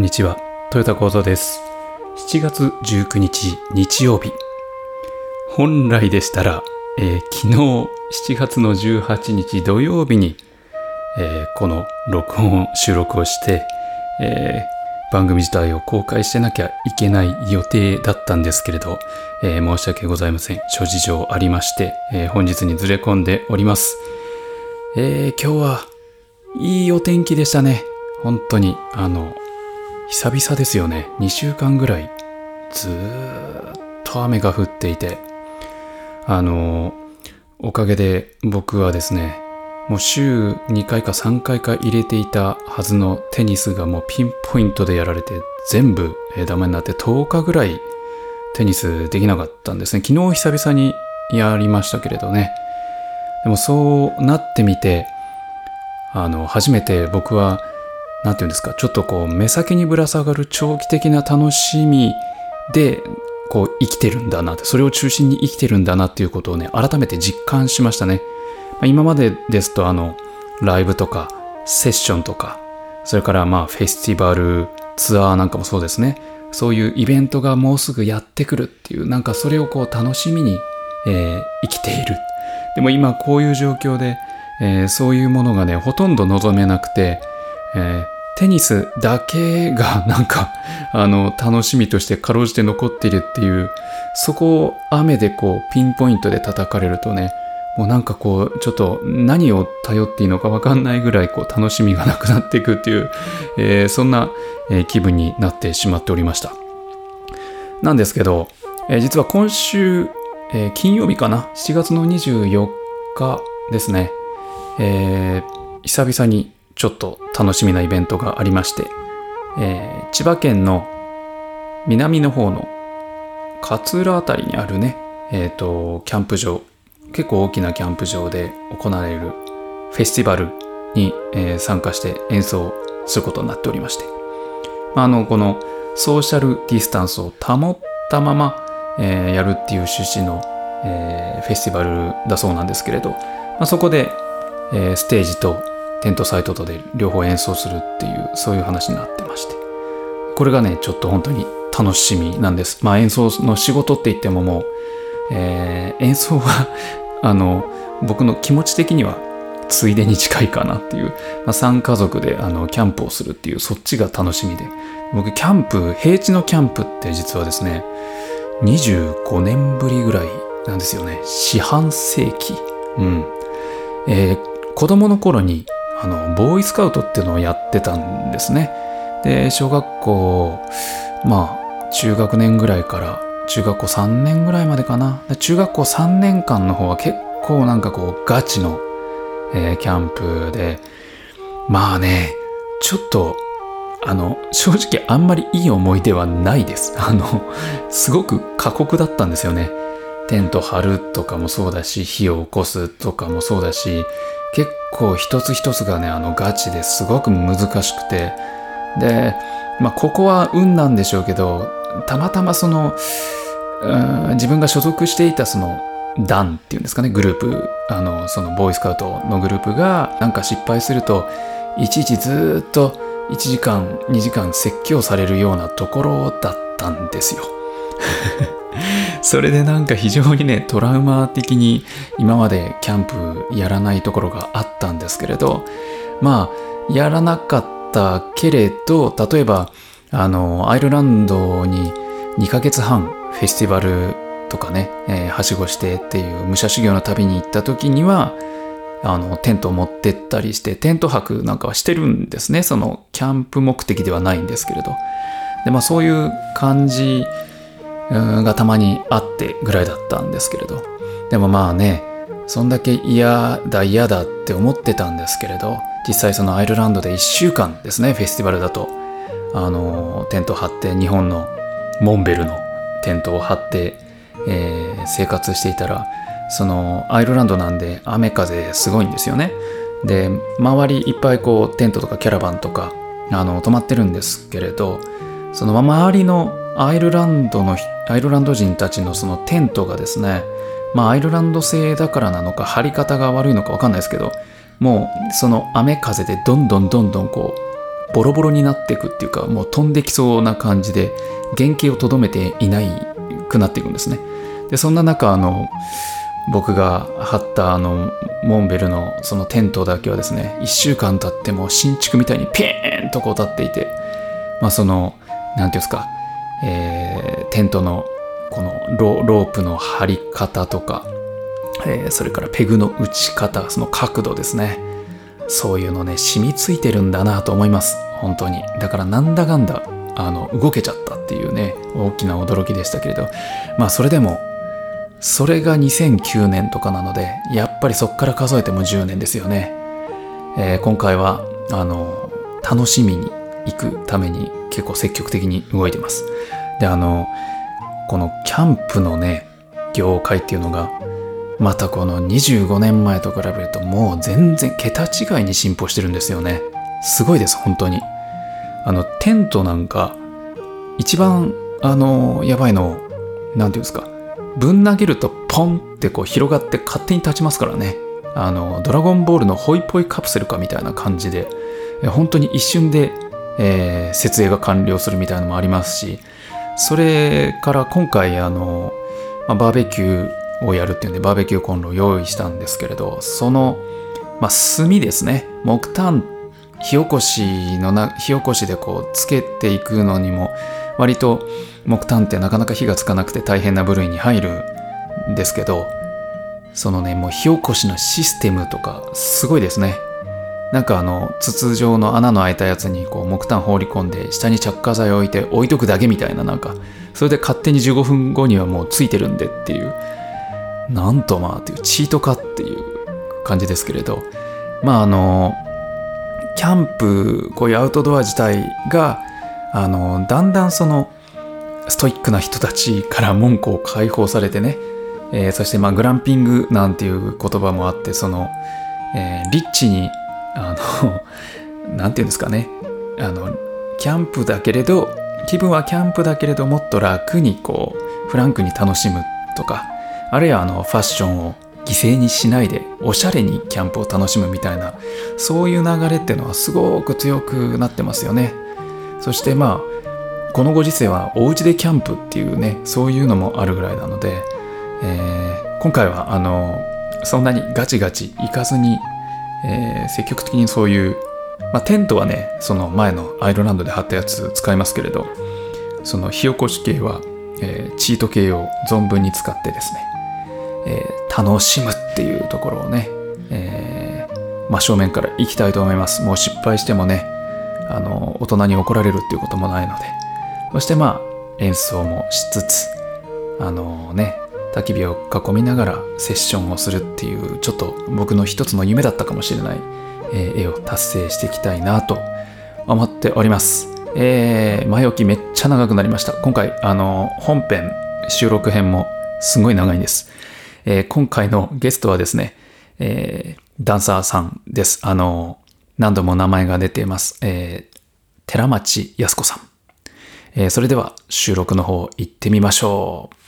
にちは、豊田幸三です。7月19日日曜日。本来でしたら、昨日7月の18日土曜日に、この収録をして、番組自体を公開してなきゃいけない予定だったんですけれど、申し訳ございません。諸事情ありまして、本日にずれ込んでおります。今日はいいお天気でしたね。本当に久々ですよね。2週間ぐらいずーっと雨が降っていて、おかげで僕はですね、もう週2回か3回か入れていたはずのテニスがもうピンポイントでやられて全部ダメになって10日ぐらいテニスできなかったんですね。昨日久々にやりましたけれどね。でもそうなってみて、初めて僕はなんていうんですか、ちょっと目先にぶら下がる長期的な楽しみで生きてるんだなって、それを中心に生きてるんだなっていうことをね、改めて実感しましたね。今までですとライブとかセッションとか、それからフェスティバルツアーなんかもそうですね。そういうイベントがもうすぐやってくるっていう、それを楽しみに、生きている。でも今こういう状況で、そういうものがねほとんど望めなくて、テニスだけが楽しみとしてかろうじて残っているっていう、そこを雨でピンポイントで叩かれるとね、もうちょっと何を頼っていいのか分かんないぐらい楽しみがなくなっていくっていう、そんな、気分になってしまっておりました。なんですけど、実は今週、金曜日かな、7月の24日ですね、久々にちょっと楽しみなイベントがありまして、千葉県の南の方の勝浦あたりにあるね、キャンプ場、結構大きなキャンプ場で行われるフェスティバルに、参加して演奏することになっておりまして、このソーシャルディスタンスを保ったまま、やるっていう趣旨の、フェスティバルだそうなんですけれど、そこで、ステージとテントサイトとで両方演奏するっていう、そういう話になってまして、これがねちょっと本当に楽しみなんです。演奏の仕事って言ってももう、演奏は僕の気持ち的にはついでに近いかなっていう、3家族でキャンプをするっていう、そっちが楽しみで、僕平地のキャンプって実はですね25年ぶりぐらいなんですよね。四半世紀。子供の頃にボーイスカウトっていうのをやってたんですね。で、小学校中学年ぐらいから中学校3年ぐらいまでかな。中学校3年間の方は結構ガチの、キャンプで、ちょっと正直あんまりいい思い出はないです。すごく過酷だったんですよね。テント張るとかもそうだし、火を起こすとかもそうだし、結構一つ一つがねガチですごく難しくて、でここは運なんでしょうけど、たまたま自分が所属していた団っていうんですかね、グループ、そのボーイスカウトのグループが失敗するといちいちずっと1時間2時間説教されるようなところだったんですよ。それで非常にねトラウマ的に今までキャンプやらないところがあったんですけれど、やらなかったけれど、例えばアイルランドに2ヶ月半フェスティバルとかね、はしごしてっていう武者修行の旅に行った時にはテントを持ってったりして、テント泊なんかはしてるんですね。そのキャンプ目的ではないんですけれど、でそういう感じがたまにあってぐらいだったんですけれど、でもそんだけ嫌だって思ってたんですけれど、実際そのアイルランドで1週間ですね、フェスティバルだとテント張って、日本のモンベルのテントを張って、生活していたら、そのアイルランドなんで雨風すごいんですよね。で、周りいっぱいテントとかキャラバンとか泊まってるんですけれど、その周りのアイルランド人たちのそのテントがですね、アイルランド製だからなのか張り方が悪いのか分かんないですけど、もうその雨風でどんどんボロボロになっていくっていうか、もう飛んできそうな感じで原型をとどめていないくなっていくんですね。でそんな中僕が張ったモンベルのそのテントだけはですね、1週間経っても新築みたいにピーンとこう立っていて、なんていうんですか、テントのこのロープの張り方とか、それからペグの打ち方、その角度ですね、そういうのね染みついてるんだなと思います、本当に。だからなんだかんだ動けちゃったっていうね、大きな驚きでしたけれど、それでもそれが2009年とかなので、やっぱりそっから数えても10年ですよね。今回は楽しみに行くために結構積極的に動いてます。でこのキャンプのね業界っていうのがまたこの25年前と比べるともう全然桁違いに進歩してるんですよね。すごいです本当に。テントなんか一番やばいのをなんていうんですか、ぶん投げるとポンってこう広がって勝手に立ちますからね。ドラゴンボールのホイポイカプセルかみたいな感じで本当に一瞬で、設営が完了するみたいなのもありますし、それから今回バーベキューをやるっていうんでバーベキューコンロを用意したんですけれど、その、炭ですね、木炭火起こしでこうつけていくのにも割と木炭ってなかなか火がつかなくて大変な部類に入るんですけど、そのねもう火起こしのシステムとかすごいですね。なんか筒状の穴の開いたやつにこう木炭放り込んで下に着火剤を置いて置いとくだけみたいな、なんかそれで勝手に15分後にはもうついてるんでっていう、なんとっていうチートかっていう感じですけれど、キャンプこういうアウトドア自体がだんだんそのストイックな人たちから門戸を解放されてね、そしてグランピングなんていう言葉もあって、その、リッチになんていうんですかね、キャンプだけれど気分はキャンプだけれどもっと楽にこうフランクに楽しむとか、あるいはファッションを犠牲にしないでおしゃれにキャンプを楽しむみたいな、そういう流れっていうのはすごく強くなってますよね。そしてこのご時世はお家でキャンプっていうね、そういうのもあるぐらいなので、今回はそんなにガチガチ行かずに、積極的にそういう、テントはねその前のアイルランドで張ったやつ使いますけれど、その火起こし系は、チート系を存分に使ってですね、楽しむっていうところをね、真正面から行きたいと思います。もう失敗してもね大人に怒られるっていうこともないので、そして演奏もしつつ焚き火を囲みながらセッションをするっていう、ちょっと僕の一つの夢だったかもしれない、絵を達成していきたいなと思っております。前置きめっちゃ長くなりました。今回本編収録編もすごい長いんです。今回のゲストはですね、ダンサーさんです。何度も名前が出ています。寺町康子さん。それでは収録の方行ってみましょう。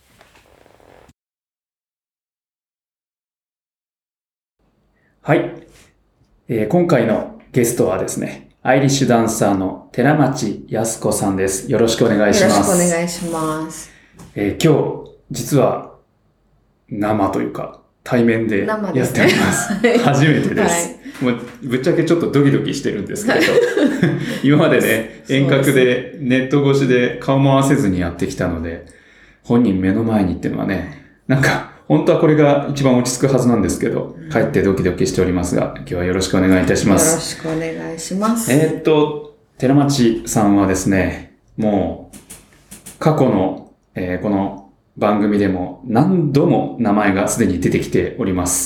はい、今回のゲストはですね、アイリッシュダンサーの寺町康子さんです。よろしくお願いします。 よろしくお願いします。 今日実は生というか対面でやっております。初めてです。もうぶっちゃけちょっとドキドキしてるんですけれど今までね遠隔でネット越しで顔も合わせずにやってきたので、本人目の前にっていうのはね、なんか本当はこれが一番落ち着くはずなんですけど、かえってドキドキしておりますが、今日はよろしくお願いいたします。 よろしくお願いします。 寺町さんはですね、もう過去の、この番組でも何度も名前がすでに出てきております。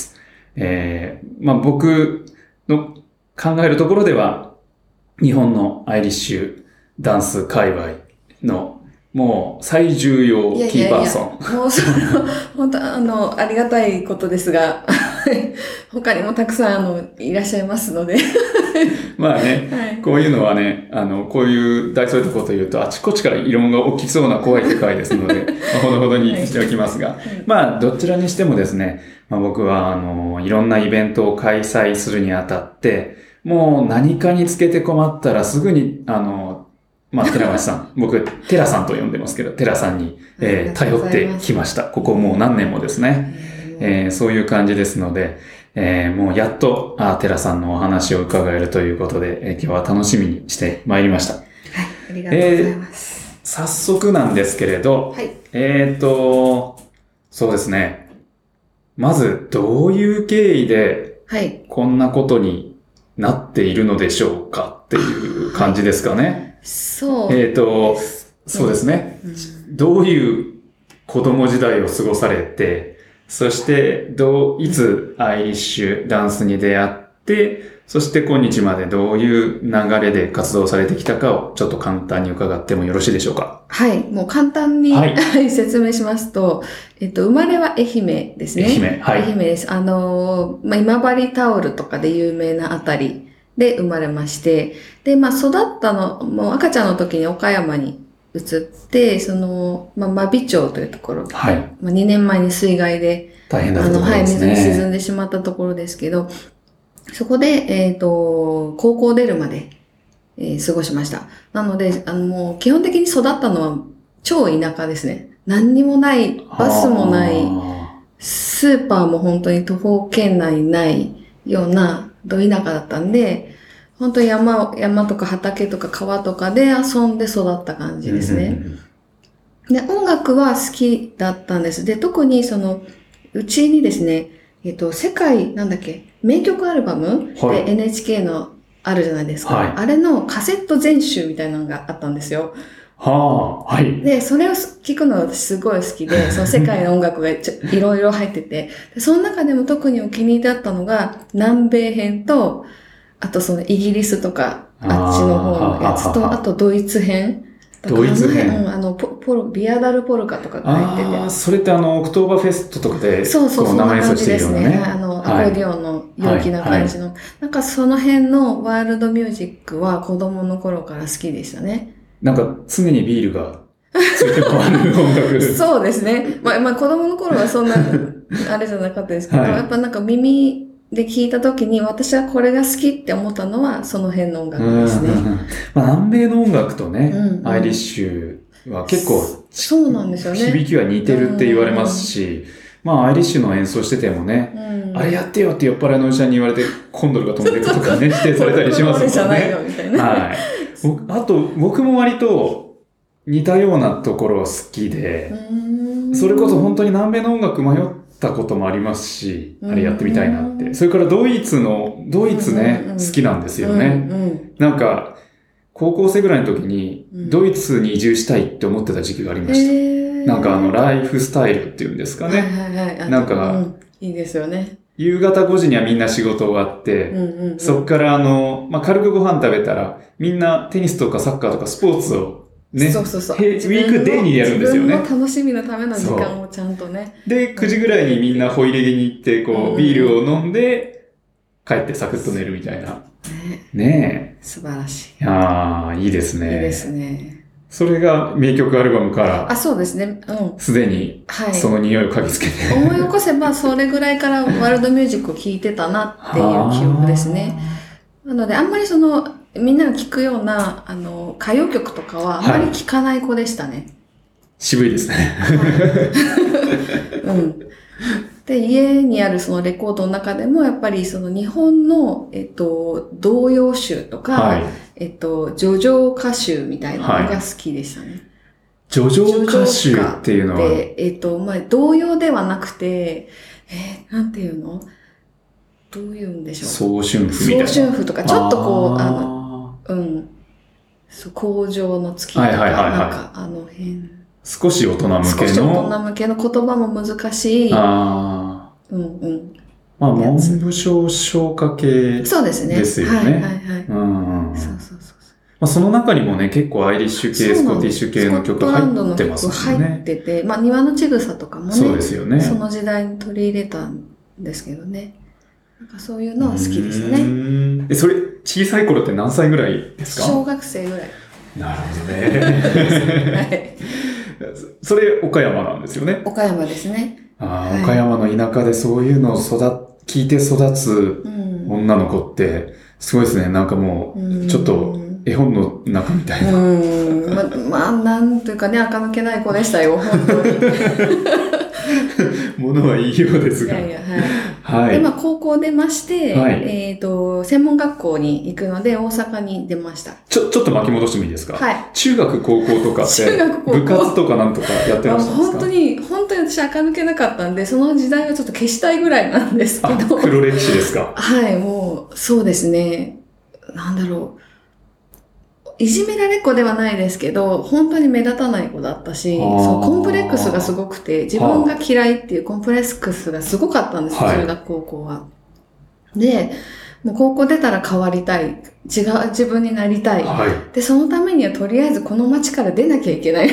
僕の考えるところでは、日本のアイリッシュダンス界隈のもう最重要キーパーソン。 もう本当ありがたいことですが他にもたくさんいらっしゃいますのでまあね、はい、こういうのはねこういう大それたことを言うとあちこちから異論が起きそうな怖い世界ですのでほどほどにしておきますが、はい、どちらにしてもですね、僕はいろんなイベントを開催するにあたってもう何かにつけて困ったらすぐに、寺町さん、僕、寺さんと呼んでますけど、寺さんに、頼ってきました。ここもう何年もですね。そういう感じですので、もうやっと、寺さんのお話を伺えるということで、今日は楽しみにしてまいりました。はい、 ありがとうございます。 早速なんですけれど、 はい、 そうですね。まず、どういう経緯で、こんなことになっているのでしょうかっていう感じですかね。 そうですね。どういう子供時代を過ごされて、そしていつアイリッシュダンスに出会って、そして今日までどういう流れで活動されてきたかをちょっと簡単に伺ってもよろしいでしょうか。 はい、もう簡単に、説明しますと、生まれは愛媛ですね。愛媛です。今治タオルとかで有名なあたりで生まれまして、で、育ったの、もう赤ちゃんの時に岡山に移って、真備町というところ、2年前に水害で、 大変だったところですね。 水に沈んでしまったところですけど、そこで、高校出るまで、過ごしました。なので、もう基本的に育ったのは超田舎ですね。何にもない、バスもない、スーパーも本当に徒歩圏内にないようなど田舎だったんで、本当に山とか畑とか川とかで遊んで育った感じですね。で、音楽は好きだったんです。で、特にうちにですね、世界、名曲アルバムで NHK のあるじゃないですか。あれのカセット全集みたいなのがあったんですよ。で、それを聞くのが私すごい好きで、その世界の音楽がいろいろ入ってて、でその中でも特にお気に入りだったのが、南米編と、あとイギリスとか、あっちの方のやつと、あとドイツ編。 ドイツ編。 ビアダルポルカとかが入ってて。 それってオクトーバーフェストとかで、 そんな感じですね。アコーディオンの陽気な感じの。その辺のワールドミュージックは子供の頃から好きでしたね。 常にビールがついて回る音楽。 そうですね。子供の頃はそんな、あれじゃなかったですけど、やっぱ耳で聞いたときに私はこれが好きって思ったのはその辺の音楽ですね。 南米の音楽とね、アイリッシュは結構、 そうなんですよね。 響きは似てるって言われますし、アイリッシュの演奏しててもね、あれやってよって酔っ払いのおじさんに言われてコンドルが飛んでいくとかね、指定されたりしますもんね。 じゃないよみたいな。 あと、僕も割と似たようなところ好きで、それこそ本当に南米の音楽迷ったこともありますし、あれやってみたいなって。それからドイツね、好きなんですよね。高校生ぐらいの時に、ドイツに移住したいって思ってた時期がありました。ライフスタイルっていうんですかね。 いいですよね。 夕方5時にはみんな仕事終わって、そっから軽くご飯食べたら、みんなテニスとかサッカーとかスポーツをね、ウィークデイにやるんですよね。 自分の楽しみのための時間をちゃんとね。 で、9時ぐらいにみんなホイレゲに行って、ビールを飲んで、帰ってサクッと寝るみたいな。ねえ。 素晴らしい。いいですね。 いいですね。 それが名曲アルバムから。 そうですね。 すでに、その匂いを嗅ぎつけて。 思い起こせば、それぐらいからワールドミュージックを聴いてたなっていう記憶ですね。なので、あんまりみんなが聴くような、歌謡曲とかはあんまり聴かない子でしたね。 渋いですね。 で、家にあるそのレコードの中でも、やっぱり日本の、童謡集とか、叙情歌集みたいなのが好きでしたね。 叙情歌集っていうのは童謡ではなくて、なんていうのどういうんでしょう。 早春譜みたいな。 早春譜とか、ちょっと工場の月とか、辺。 少し大人向けの。 少し大人向けの言葉も難しい。 文部省唱歌系ですよね。 そうですね。 その中にもね、結構アイリッシュ系、スコティッシュ系の曲入ってますよね。 入ってて、庭のちぐさとかもね。 そうですよね。 その時代に取り入れたんですけどね。そういうのは好きでしたね。 それ、小さい頃って何歳ぐらいですか？ 小学生ぐらい。 なるほどね。それ、岡山なんですよね。 岡山ですね。 岡山の田舎でそういうのを聞いて育つ女の子って、 すごいですね。なんかもう、ちょっと絵本の中みたいな。 なんというかね、垢抜けない子でしたよ、本当に。 ものはいいようですが。 いやいや、 はい。 で、高校出まして、 はい、 専門学校に行くので、大阪に出ました。 ちょっと巻き戻してもいいですか？ はい。 中学、高校とかって、 中学、高校。 部活とかなんとかやってらしたんですか？ 本当に私垢抜けなかったんで、その時代はちょっと消したいぐらいなんですけど。 黒歴史ですか？ はい、もう、そうですね。なんだろう。いじめられっ子ではないですけど、本当に目立たない子だったし、そうコンプレックスがすごくて、自分が嫌いっていうコンプレックスがすごかったんですよ、中学高校は。で、もう高校出たら変わりたい。違う自分になりたい。で、そのためにはとりあえずこの街から出なきゃいけない。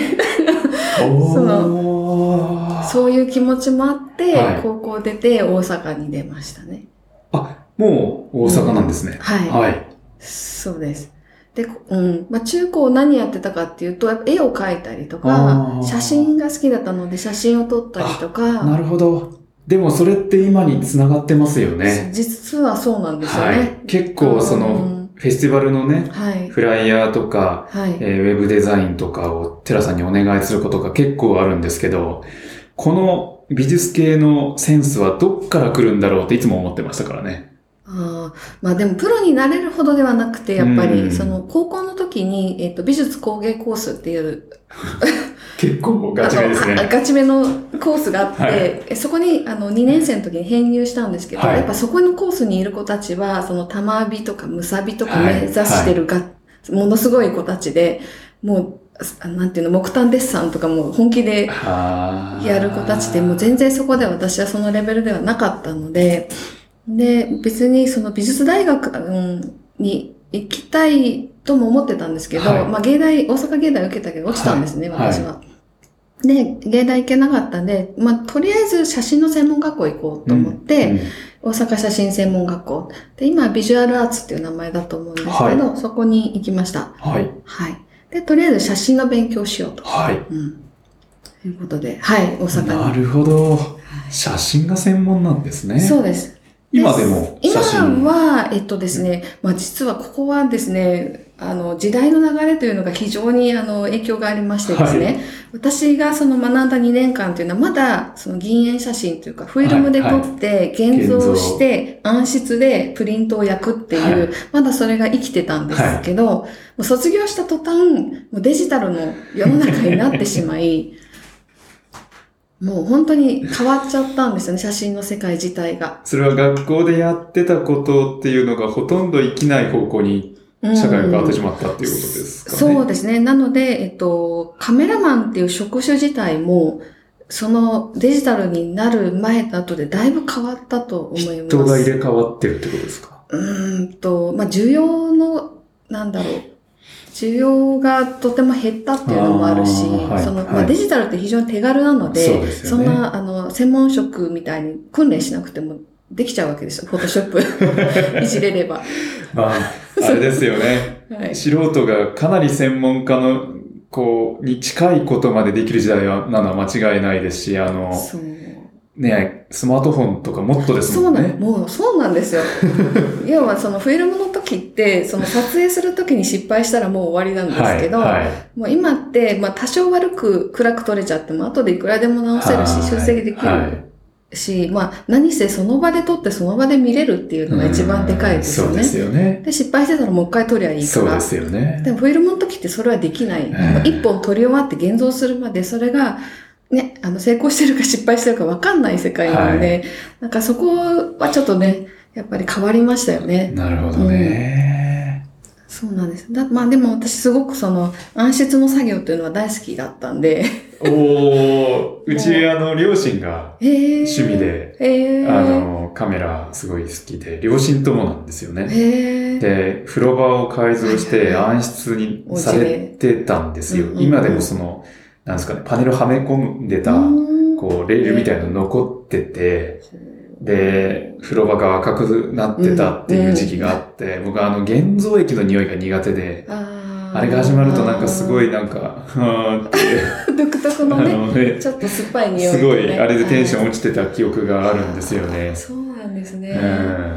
そういう気持ちもあって、高校出て大阪に出ましたね。 もう大阪なんですね。 はい。そうです。で、中高何やってたかっていうと、やっぱ絵を描いたりとか、写真が好きだったので写真を撮ったりとか。 なるほど。でもそれって今に繋がってますよね。 実はそうなんですよね。 結構その、フェスティバルのね、フライヤーとか、ウェブデザインとかをテラさんにお願いすることが結構あるんですけど、この美術系のセンスはどっから来るんだろうっていつも思ってましたからね。 でもプロになれるほどではなくて、やっぱり、高校の時に、美術工芸コースっていう結構ガチめですね。 ガチめのコースがあって、そこに2年生の時に編入したんですけど、やっぱそこのコースにいる子たちは、その玉火とかむさびとか目指してるものすごい子たちで、もう、なんていうの、木炭デッサンとかも本気でやる子たちで、もう全然そこで私はそのレベルではなかったので、で、別にその美術大学に行きたいとも思ってたんですけど、大阪芸大受けたけど落ちたんですね、私は。で、芸大行けなかったんで、とりあえず写真の専門学校行こうと思って、大阪写真専門学校。で、今ビジュアルアーツっていう名前だと思うんですけど、そこに行きました。で、とりあえず写真の勉強しようと。ということで、大阪に。 なるほど。写真が専門なんですね。 そうです。 今でも写真？ 今は、ですね、実はここはですね、時代の流れというのが非常に影響がありましてですね、私がその学んだ2年間というのはまだその銀塩写真というかフィルムで撮って現像して暗室でプリントを焼くっていう、まだそれが生きてたんですけど、もう卒業した途端、もうデジタルの世の中になってしまい、もう本当に変わっちゃったんですよね、写真の世界自体が。 それは学校でやってたことっていうのがほとんど生きない方向に社会が変わってしまったっていうことですかね。 そうですね。なので、カメラマンっていう職種自体も、そのデジタルになる前と後でだいぶ変わったと思います。 人が入れ替わってるってことですか？ 需要の、需要がとても減ったっていうのもあるし、デジタルって非常に手軽なので、そんな、専門職みたいに訓練しなくてもできちゃうわけですよ。フォトショップいじれれば。 あれですよね。素人がかなり専門家の、に近いことまでできる時代なのは間違いないですし、スマートフォンとかもっとですもんね。 そうなんですよ。要はそのフィルムの時って、その撮影する時に失敗したらもう終わりなんですけど、もう今って、多少暗く撮れちゃっても後でいくらでも直せるし、修正できるし、何せその場で撮ってその場で見れるっていうのが一番でかいですよね。 そうですよね。 で、失敗してたらもう一回撮りゃいいから。 そうですよね。 でもフィルムの時ってそれはできない。一本撮り終わって現像するまでそれが、ね、成功してるか失敗してるか分かんない世界なので、そこはちょっとね、やっぱり変わりましたよね。 なるほどね。 そうなんです。でも私すごくその暗室の作業っていうのは大好きだったんで。 うち両親が趣味で、カメラすごい好きで、両親ともなんですよね。で、風呂場を改造して暗室にされてたんですよ。今でもなんですかね、パネルはめ込んでた、レールみたいなの残ってて、で、風呂場が赤くなってたっていう時期があって、僕は現像液の匂いが苦手で、あれが始まるとすごいって独特のね、ちょっと酸っぱい匂い、 すごい、あれでテンション落ちてた記憶があるんですよね。 そうなんですね。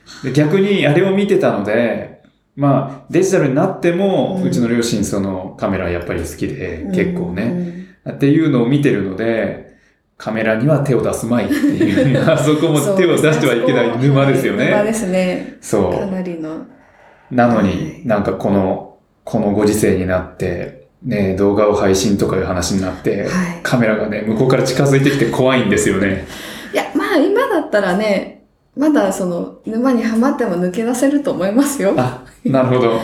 で逆にあれを見てたので、まあデジタルになっても、うちの両親そのカメラやっぱり好きで、結構ね、っていうのを見てるので、カメラには手を出すまいっていう、あそこも手を出してはいけない沼ですよね。 沼ですね。 そう。 かなりの。 なのに、なんかこのご時世になって、ね、動画を配信とかいう話になって、カメラがね、向こうから近づいてきて怖いんですよね。 いや、まあ今だったらね、まだその沼にはまっても抜け出せると思いますよ。 あ、なるほど。 はい。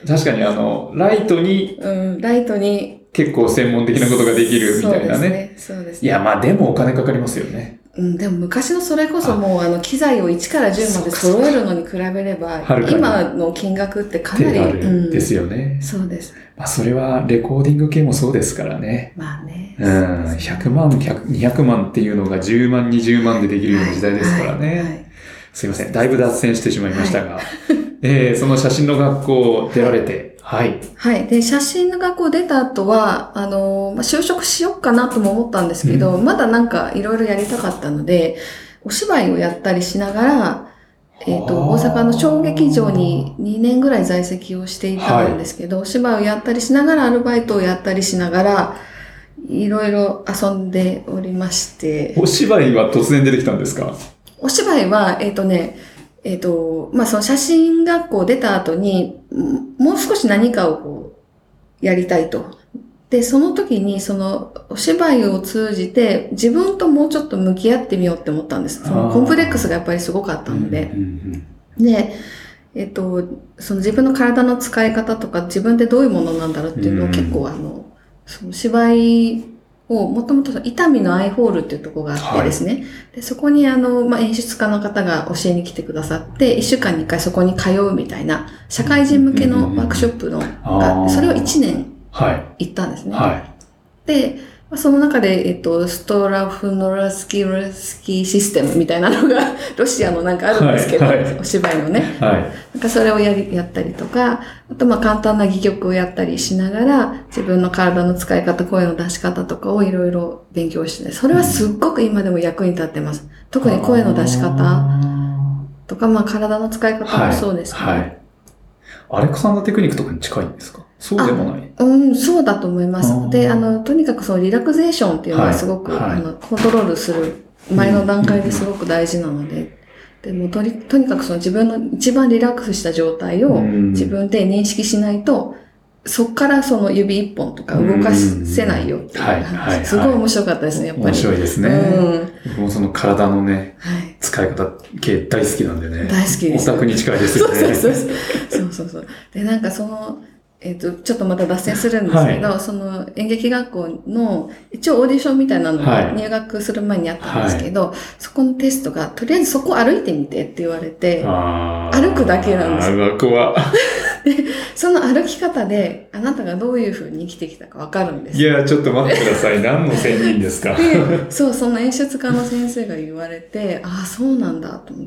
確かにライトに、 ライトに、 結構専門的なことができるみたいなね。 そうですね。 いや、まあでもお金かかりますよね。 でも昔のそれこそもう機材を1から10まで揃えるのに比べれば、今の金額ってかなり。 あるですよね。 そうです。 まあそれはレコーディング系もそうですからね。 まあね。 100万、200万っていうのが10万、20万でできるような時代ですからね。すいません。だいぶ脱線してしまいましたが。その写真の学校出られて、はい。 はい。で、写真の学校出た後は、就職しようかなとも思ったんですけど、まだなんかいろいろやりたかったので、お芝居をやったりしながら、大阪の小劇場に2年ぐらい在籍をしていたんですけど、お芝居をやったりしながら、アルバイトをやったりしながら、いろいろ遊んでおりまして。 お芝居は突然出てきたんですか？ お芝居は、まあ、その写真学校出た後に、もう少し何かをこう、やりたいと。で、その時に、その、お芝居を通じて、自分ともうちょっと向き合ってみようって思ったんです。そのコンプレックスがやっぱりすごかったので。で、その自分の体の使い方とか、自分ってどういうものなんだろうっていうのを結構その芝居を、もともと伊丹のアイホールっていうところがあってですね。でそこにまあ、演出家の方が教えに来てくださって、1週間に1回そこに通うみたいな、社会人向けのワークショップのが、それを1年行ったんですね。で、その中で、ストラフノラスキーシステムみたいなのが、ロシアのなんかあるんですけど、お芝居のね。なんかそれをやったりとか、あとまあ簡単な戯曲をやったりしながら、自分の体の使い方、声の出し方とかをいろいろ勉強して、それはすっごく今でも役に立ってます。特に声の出し方とか、まあ体の使い方もそうですね。 アレクサンダーテクニックとかに近いんですか？そうでもない？ そうだと思います。で、とにかくそのリラクゼーションっていうのはすごく、コントロールする前の段階ですごく大事なので、でもとにかくその自分の一番リラックスした状態を自分で認識しないと、そっからその指一本とか動かせないよっていう話。すごい面白かったですね、やっぱり。面白いですね。僕もその体のね、使い方系大好きなんでね。 大好きです。 オタクに近いですよね。 そう。で、なんかその、ちょっとまた脱線するんですけど、その演劇学校の一応オーディションみたいなのが入学する前にあったんですけど、そこのテストがとりあえずそこ歩いてみてって言われて、歩くだけなんですよ。で、その歩き方であなたがどういう風に生きてきたかわかるんですよ。 いや、ちょっと待ってください。何の仙人ですか？ その演出家の先生が言われて、ああ、そうなんだと思って、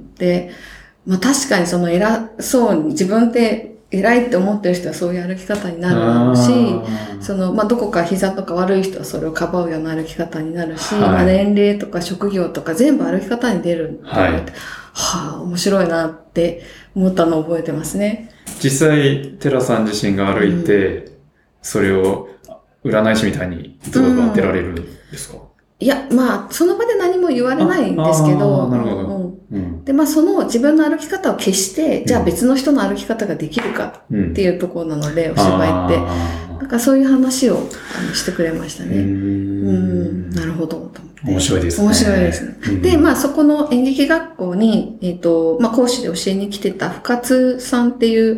まあ確かにその偉そうに自分って偉いって思ってる人はそういう歩き方になるだろうし、まあ、どこか膝とか悪い人はそれをかばうような歩き方になるし、まあ、年齢とか職業とか全部歩き方に出るって言われて、面白いなって思ったのを覚えてますね。 実際、テラさん自身が歩いて、それを占い師みたいにどう当てられるんですか？ いや、まあ、その場で何も言われないんですけど、 なるほど。 で、まあ、その自分の歩き方を消して、じゃあ別の人の歩き方ができるかっていうところなので、お芝居って。なんかそういう話をしてくれましたね。なるほど、と思って。 面白いですね。 面白いですね。で、まあ、そこの演劇学校に、まあ、講師で教えに来てた深津さんっていう、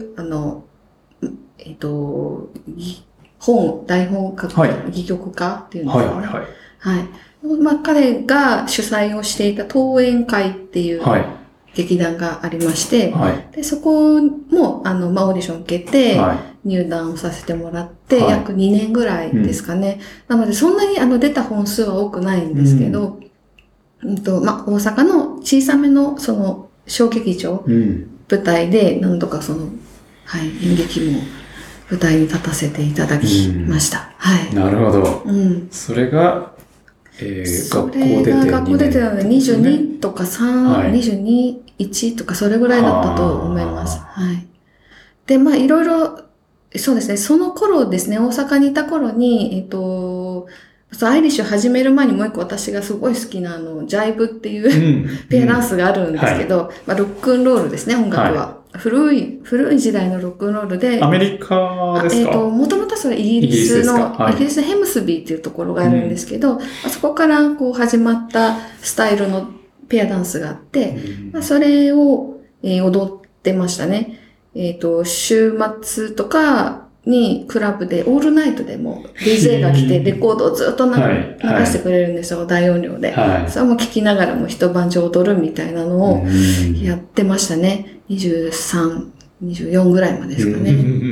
台本書く、戯曲家っていうんですかね。まあ、彼が主催をしていた東演会っていう劇団がありまして、でそこもまあ、オーディション受けて入団をさせてもらって、約2年ぐらいですかね。なのでそんなに出た本数は多くないんですけど、まあ、大阪の小さめのその小劇場、舞台で何度か演劇も舞台に立たせていただきました。 なるほど。それが学校出てたので22とか22 1とかそれぐらいだったと思います。はい。で、まあいろいろ、そうですね、その頃ですね、大阪にいた頃に、アイリッシュ始める前にもう一個私がすごい好きなジャイブっていうペアダンスがあるんですけど、まあロックンロールですね、音楽は。古い時代のロックンロールで。 アメリカですか？ もともとそれイギリスの、イギリスのヘムスビーっていうところがあるんですけど、そこからこう始まったスタイルのペアダンスがあって、まあ、それを、踊ってましたね。週末とかにクラブでオールナイトでも DJ が来てレコードをずっと流してくれるんですよ、大音量で。それも聴きながらも一晩中踊るみたいなのをやってましたね。23、24ぐらいまでですかね。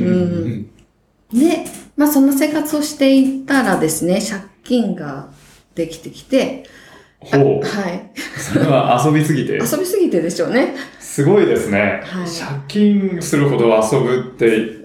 で、まあその生活をしていたらですね、借金ができてきて、 はい。それは遊びすぎて。 遊びすぎてでしょうね。 すごいですね。はい、借金するほど遊ぶって、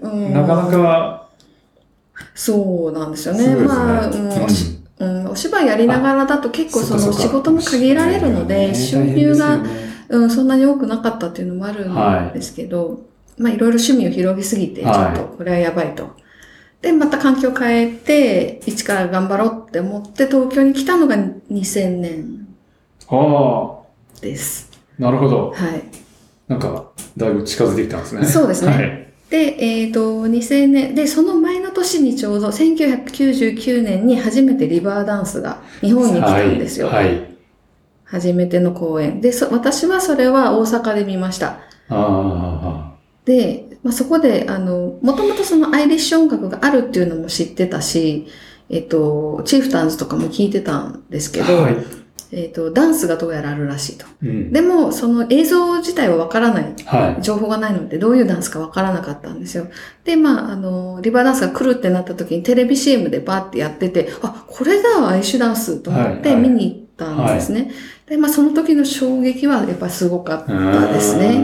なかなか。 そうなんですよね。まあ、お芝居やりながらだと結構その仕事も限られるので、収入が、そんなに多くなかったっていうのもあるんですけど、まあいろいろ趣味を広げすぎて、ちょっとこれはやばいと。で、また環境を変えて、一から頑張ろうって思って東京に来たのが2000年です。 なるほど。 はい。 なんか、だいぶ近づいてきたんですね。 そうですね。はい、で、2000年、で、その前の年にちょうど1999年に初めてリバーダンスが日本に来たんですよ。はい。初めての公演。で、私はそれは大阪で見ました。で、まあ、そこで、もともとそのアイリッシュ音楽があるっていうのも知ってたし、チーフタンズとかも聞いてたんですけど、はい、ダンスがどうやらあるらしいと。でも、その映像自体はわからない。はい、情報がないので、どういうダンスかわからなかったんですよ。で、まあ、リバーダンスが来るってなった時にテレビ CM でバーってやってて、あ、これだ、アイリッシュダンスと思って見に行ったんですね。はいはい、で、まあ、その時の衝撃はやっぱりすごかったですね。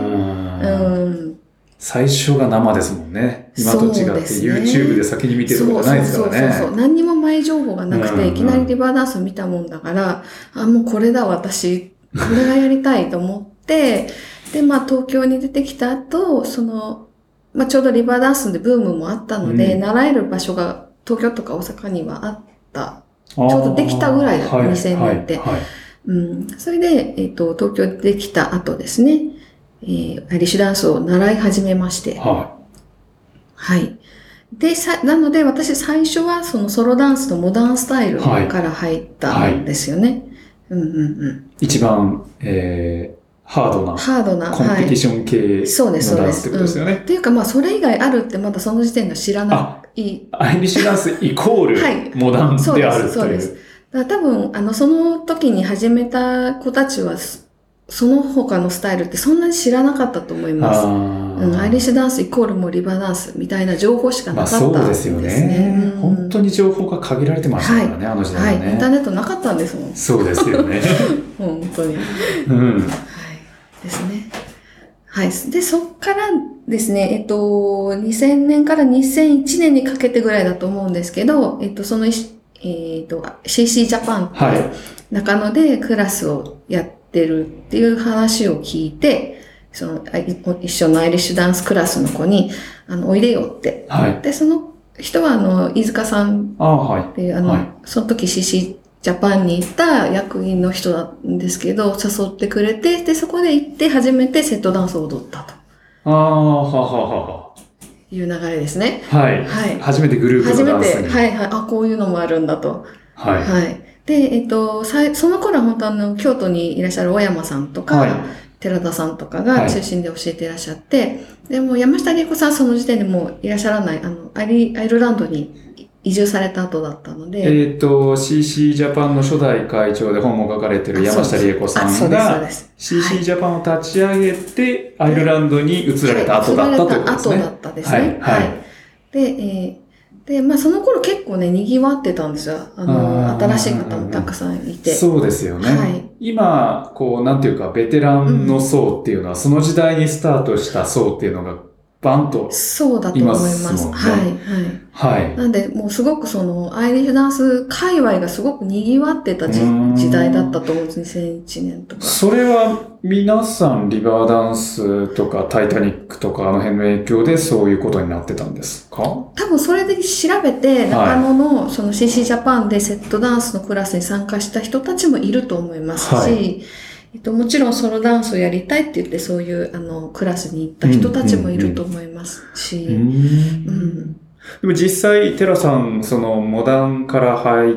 最初が生ですもんね。今と違って、YouTube で先に見てることないですからね。 そう。何にも前情報がなくて、いきなりリバーダンスを見たもんだから、もうこれだ、私。これがやりたいと思って、で、まあ東京に出てきた後、まあちょうどリバーダンスでブームもあったので、習える場所が東京とか大阪にはあった。ちょうどできたぐらいだった、2000年って。それで、東京でできた後ですね。アイリッシュダンスを習い始めまして。はい。で、なので私最初はそのソロダンスとモダンスタイルから入ったんですよね。 一番、ハードなコンペティション系のダンスってことですよね。 っていうかまあそれ以外あるってまだその時点では知らない。 アイリッシュダンスイコールモダンであるという。 そうです。だから多分、その時に始めた子たちは、その他のスタイルってそんなに知らなかったと思います。アイリッシュダンスイコールもリバーダンスみたいな情報しかなかったんですね。 そうですよね。本当に情報が限られてましたからね、あの時代はね。 はい、インターネットなかったんですもん。 そうですよね。 本当に。はい。ですね。はい。で、そっからですね、2000年から2001年にかけてぐらいだと思うんですけど、そのCC ジャパンっていう中野でクラスをやってるっていう話を聞いて、一緒のアイリッシュダンスクラスの子に、おいでよって。はい、で、その人は、飯塚さんっていう、その時 CC ジャパンに行った役員の人なんですけど、誘ってくれて、で、そこで行って初めてセットダンスを踊ったと。いう流れですね。 はい。はい。初めてグループのダンスに。 はい。こういうのもあるんだと。はい。はい。で、その頃は本当京都にいらっしゃる小山さんとか、寺田さんとかが中心で教えていらっしゃって、でも山下理恵子さんその時点でもういらっしゃらない、アイルランドに移住された後だったので。 CC ジャパンの初代会長で本も書かれてる山下理恵子さんが、CC ジャパンを立ち上げて、アイルランドに移られた後だったということですね。 後だったですね。はい。で、まあその頃結構ね、賑わってたんですよ。新しい方もたくさんいて。 そうですよね。はい。今、なんていうか、ベテランの層っていうのは、その時代にスタートした層っていうのが、 バンとそうだと思います。 いますもんねはい、はい。 はい。 なんで、もうすごくその、アイリッシュダンス界隈がすごく賑わってた時代だったと思うんです。2001年とか。 それは皆さんリバーダンスとかタイタニックとかあの辺の影響でそういうことになってたんですか？ 多分それで調べて、中野のその CC ジャパンでセットダンスのクラスに参加した人たちもいると思いますし、はい、もちろんソロダンスをやりたいって言ってそういうクラスに行った人たちもいると思いますし。 でも実際、テラさん、そのモダンから入って、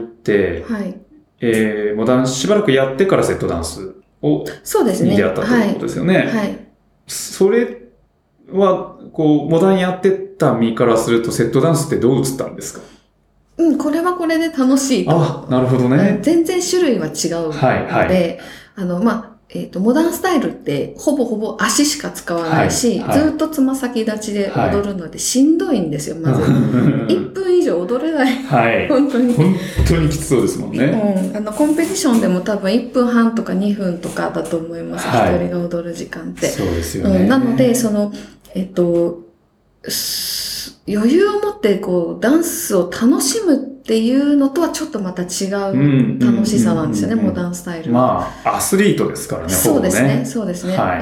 はい、モダンしばらくやってからセットダンスをそうですね。 に出会ったということですよね。はい。はい、それは、こう、モダンやってた身からするとセットダンスってどう映ったんですか？ うん、これはこれで楽しいと。 あ、なるほどね。 全然種類は違うので、はいはい、モダンスタイルってほぼほぼ足しか使わないし、はいはい、ずっとつま先立ちで踊るのでしんどいんですよ、まず。1分以上踊れない。はい。本当に。 本当にきつそうですもんね。 コンペティションでも多分1分半とか2分とかだと思います。はい、一人が踊る時間って。 そうですよね。 なので、余裕を持ってこうダンスを楽しむっていうのとはちょっとまた違う楽しさなんですよね、モダンスタイルは。 まあ、アスリートですからね、 そうですね、そうですね。 はい。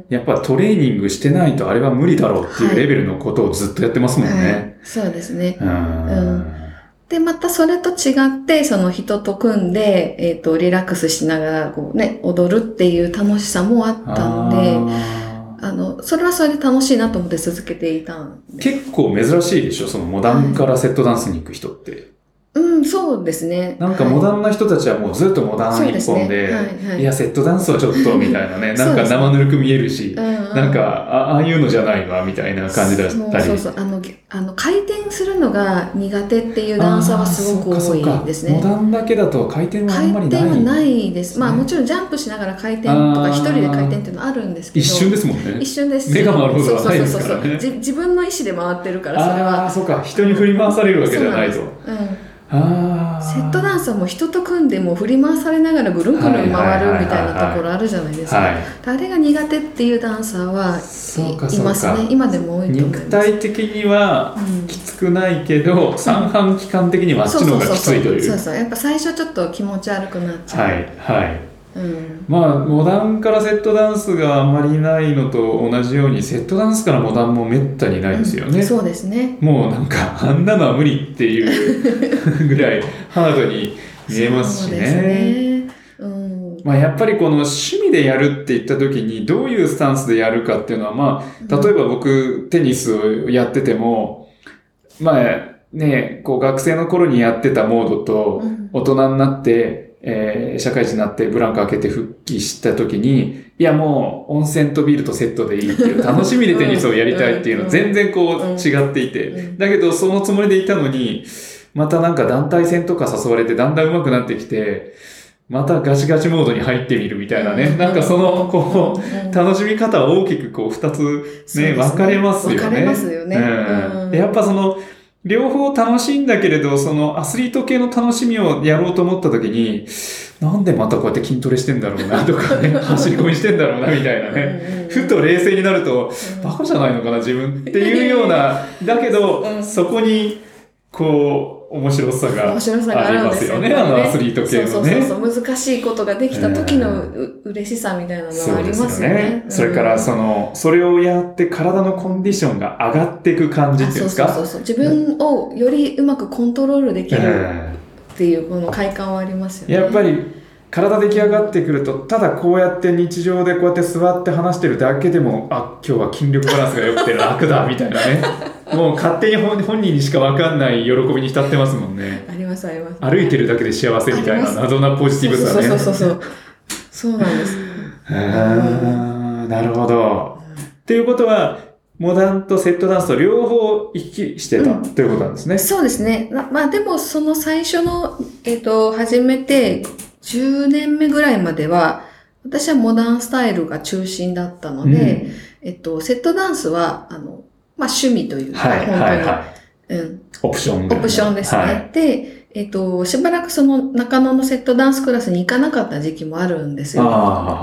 やっぱトレーニングしてないとあれは無理だろうっていうレベルのことをずっとやってますもんね。はい、 そうですね。で、またそれと違って、その人と組んで、リラックスしながらこうね、踊るっていう楽しさもあったので、それはそれで楽しいなと思って続けていたんで。 結構珍しいでしょ、そのモダンからセットダンスに行く人って。 そうですね。 なんかモダンな人たちはもうずっとモダン一本で、いや、セットダンスはちょっとみたいなね、なんか生ぬるく見えるし、なんか、ああいうのじゃないわ、みたいな感じだったり。 そう。回転するのが苦手っていうダンサーはすごく多いですね。 モダンだけだと回転はあんまりない。 回転はないです。まあもちろんジャンプしながら回転とか一人で回転っていうのはあるんですけど。 一瞬ですもんね。 一瞬です。 目が回ることはないですからね。 自分の意思で回ってるから、それは。 そうか。人に振り回されるわけじゃないと。 セットダンスはもう人と組んでも振り回されながらぐるんぐるん回るみたいなところあるじゃないですか。あれが苦手っていうダンサーはいますね。今でも多いと思います。 肉体的にはきつくないけど、三半規管的にはあっちの方がきついという。 そう。やっぱ最初ちょっと気持ち悪くなっちゃう。 はい。まあ、モダンからセットダンスがあんまりないのと同じように、セットダンスからモダンもめったにないですよね。 そうですね。 もうなんか、あんなのは無理っていうぐらいハードに見えますしね。そうですね。まあ、やっぱりこの趣味でやるって言った時に、どういうスタンスでやるかっていうのは、まあ、例えば僕、テニスをやってても、まあ、ね、こう学生の頃にやってたモードと、大人になって、社会人になってブランク開けて復帰した時に、いやもう温泉とビールとセットでいいっていう楽しみでテニスをやりたいっていうの全然こう違っていて、だけどそのつもりでいたのに、またなんか団体戦とか誘われてだんだん上手くなってきて、またガチガチモードに入ってみるみたいなね。なんかその、こう、楽しみ方は大きくこう二つね、分かれますよね。 分かれますよね。 やっぱその、両方楽しいんだけれど、そのアスリート系の楽しみをやろうと思った時に、なんでまたこうやって筋トレしてんだろうなとかね、走り込みしてんだろうなみたいなね。ふと冷静になると、バカじゃないのかな自分っていうような、だけど、そこに、こう、面白さがありますよね。アスリート系のね。 そう。難しいことができた時の嬉しさみたいなのはありますよね。 それからそれをやって体のコンディションが上がっていく感じっていうんですか？ そう。自分をよりうまくコントロールできるっていうこの快感はありますよね。 やっぱり体出来上がってくると、ただこうやって日常でこうやって座って話してるだけでも、今日は筋力バランスが良くて楽だみたいなね。もう勝手に本人にしか分かんない喜びに浸ってますもんね。 あります。 歩いてるだけで幸せみたいな謎なポジティブさね。 そうなんです。 なるほど。っていうことは、モダンとセットダンスと両方行き来してたということなんですね。 そうですね。まあでもその最初の、始めて10年目ぐらいまでは、私はモダンスタイルが中心だったので、セットダンスは、まあ趣味というか、本当に。 オプション。 オプションですね。で、しばらくその中野のセットダンスクラスに行かなかった時期もあるんですよ。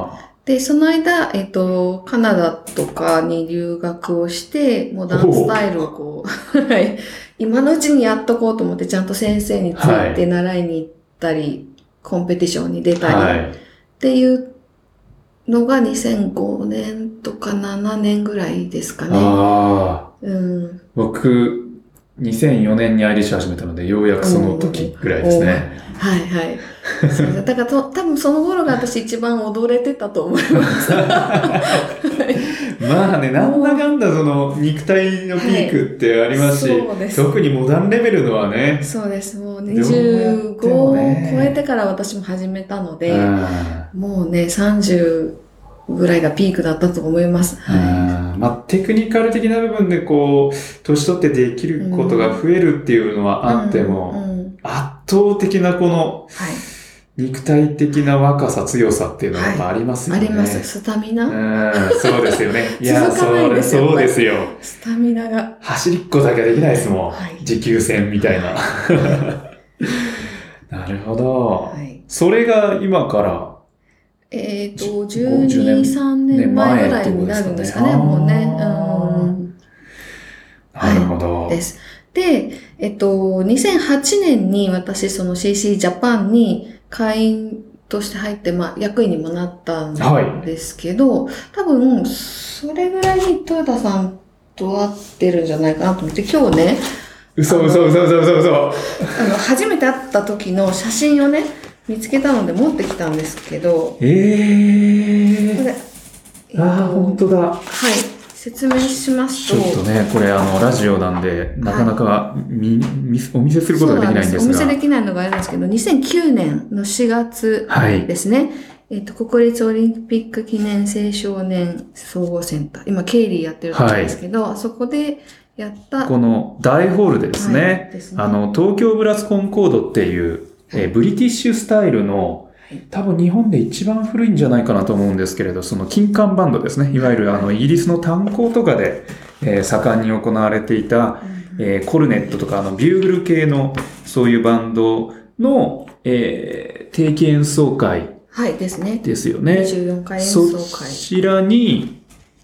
で、その間、カナダとかに留学をして、モダンスタイルをこう、はい、今のうちにやっとこうと思って、ちゃんと先生について習いに行ったり、コンペティションに出たり、っていうのが2005年とか7年ぐらいですかね。 僕、2004年にアイリッシュ始めたので、ようやくその時ぐらいですね。 はいはい。そうだから多分その頃が私一番踊れてたと思います。 まあね、なんだかんだその肉体のピークってありますし、特にモダンレベルのはね。 そうです。もう25を超えてから私も始めたので、もうね、30ぐらいがピークだったと思います。 まあ、テクニカル的な部分でこう、年取ってできることが増えるっていうのはあっても、圧倒的なこの、肉体的な若さ、強さっていうのはやっぱありますよね。 あります。スタミナそうですよね。いや、 そうですよ。 スタミナが。 走りっこだけできないですもん。持久戦みたいな。なるほど。それが今から、 12、3年前ぐらいになるんですかね、もうね。 なるほど。 です。で、2008年に私、その CC ジャパンに会員として入って、まあ、役員にもなったんですけど、多分、それぐらいに豊田さんと会ってるんじゃないかなと思って、今日ね、 嘘。 初めて会った時の写真をね、見つけたので持ってきたんですけど。 これ本当だ。 はい。説明しますと。 ちょっとね、これラジオなんで、なかなかお見せすることができないんですが。 お見せできないのがあるんですけど、2009年の4月ですね。国立オリンピック記念青少年総合センター。今、ケイリーやってるところですけど、あそこでやった。 この大ホールでですね、東京ブラスコンコードっていう、ブリティッシュスタイルの、多分日本で一番古いんじゃないかなと思うんですけれど、その金管バンドですね。いわゆるイギリスの炭鉱とかで、盛んに行われていた、コルネットとかビューグル系のそういうバンドの、定期演奏会ですね。 ですよね。 24回演奏会。 そちらに、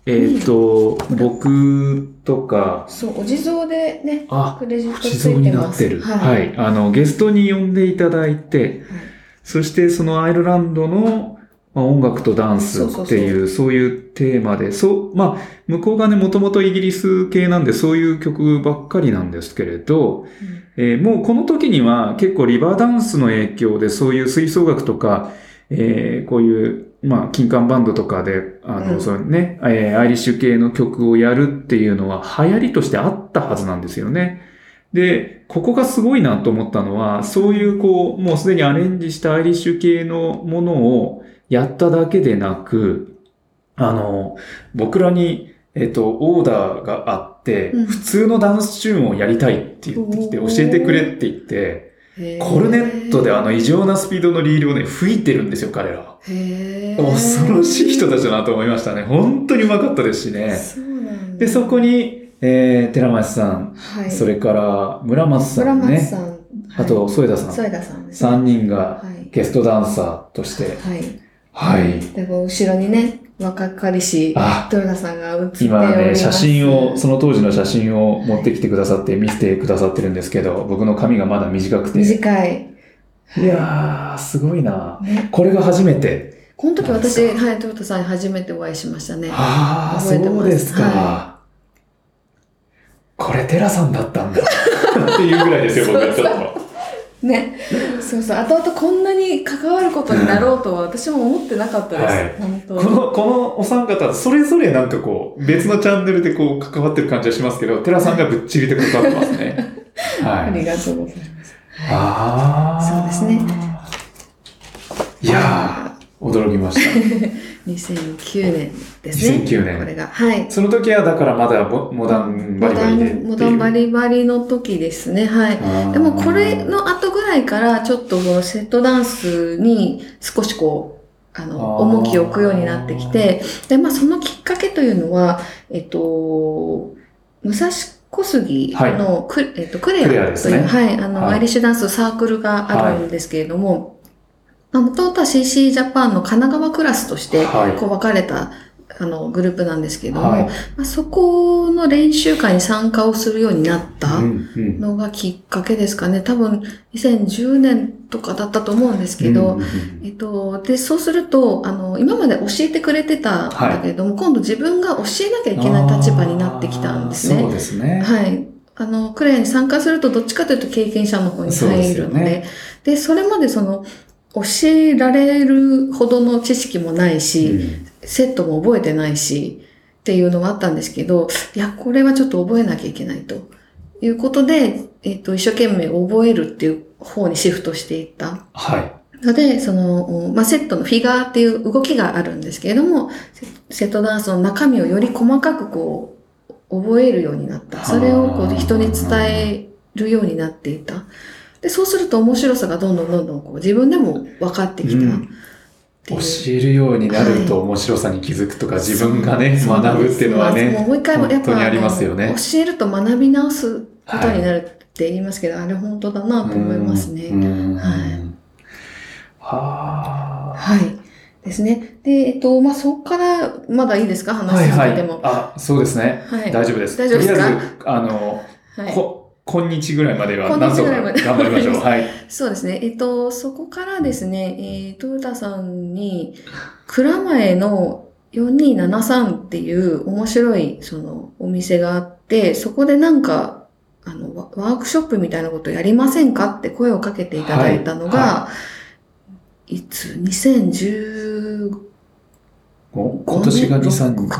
僕とか、 そう、お地蔵でね、クレジットついてます。 お地蔵になってる。はい。ゲストに呼んでいただいて、そしてそのアイルランドの、音楽とダンスっていう、そういうテーマで、向こうがね、もともとイギリス系なんで、そういう曲ばっかりなんですけれど、もうこの時には結構リバーダンスの影響で、そういう吹奏楽とか、こういう、金管バンドとかで、そうね、アイリッシュ系の曲をやるっていうのは流行りとしてあったはずなんですよね。で、ここがすごいなと思ったのは、そういうもうすでにアレンジしたアイリッシュ系のものをやっただけでなく、僕らに、オーダーがあって、普通のダンスチューンをやりたいって言ってきて、教えてくれって言って、コルネットで異常なスピードのリールをね、吹いてるんですよ、彼ら。恐ろしい人たちだなと思いましたね。本当にうまかったですしね。で、そこに、寺町さん、それから村松さんね、あと添田さん、3人がゲストダンサーとして、 で後ろにね、若かりし豊田さんが映って今ね、その当時の写真を持ってきてくださって見せてくださってるんですけど、僕の髪がまだ短くて。 短い。 いやー、すごいな、これが初めて。 この時私、豊田さんに初めてお会いしましたね。 そうですか。これ、テラさんだったんだ。っていうぐらいですよ、僕はちょっと。 ね。そうそう。後々こんなに関わることになろうとは私も思ってなかったです。本当に。 このお三方、それぞれなんか別のチャンネルで関わってる感じはしますけど、テラさんがぶっちぎりで関わってますね。 ありがとうございます。 そうですね。 いやー、驚きました。 2009年ですね。 2009年。 これが。 その時はだからまだモダンバリバリで。 モダンバリバリの時ですね。でもこれの後ぐらいからちょっとセットダンスに少し重きを置くようになってきて、で、そのきっかけというのは、武蔵小杉のクレアという、アイリッシュダンスサークルがあるんですけれども、 もともとは CC ジャパンの神奈川クラスとしてはいこう分かれたグループなんですけども、 はいそこの練習会に参加をするようになったうんうんのがきっかけですかね。多分2010年とかだったと思うんですけど、 うんうんで、そうすると、今まで教えてくれてたんだけれども、今度自分が教えなきゃいけない立場になってきたんですね。 そうですね。 はい。クレアに参加するとどっちかというと経験者の方に入るので、 そうですよねで、それまで教えられるほどの知識もないし、セットも覚えてないし、っていうのがあったんですけど、いや、これはちょっと覚えなきゃいけないということで、一生懸命覚えるっていう方にシフトしていった。 はい。 ので、セットのフィガーっていう動きがあるんですけれども、セットダンスの中身をより細かく覚えるようになった。それを人に伝えるようになっていた。で、そうすると面白さがどんどん自分でも分かってきた。 教えるようになると面白さに気づくとか、自分がね、学ぶっていうのはね、 もう一回本当にありますよね。 教えると学び直すことになるって言いますけど、あれ本当だなと思いますね。はいですね。で、そこから、まだいいですか話続けても。 そうですね。大丈夫です。 大丈夫ですか？ とりあえず、今日ぐらいまでは何とか頑張りましょう。はい。 そうですね。そこからですね、トヨタさんに、蔵前の4273っていう面白い、お店があって、そこでワークショップみたいなことやりませんかって声をかけていただいたのが、いつ ?2016 今年が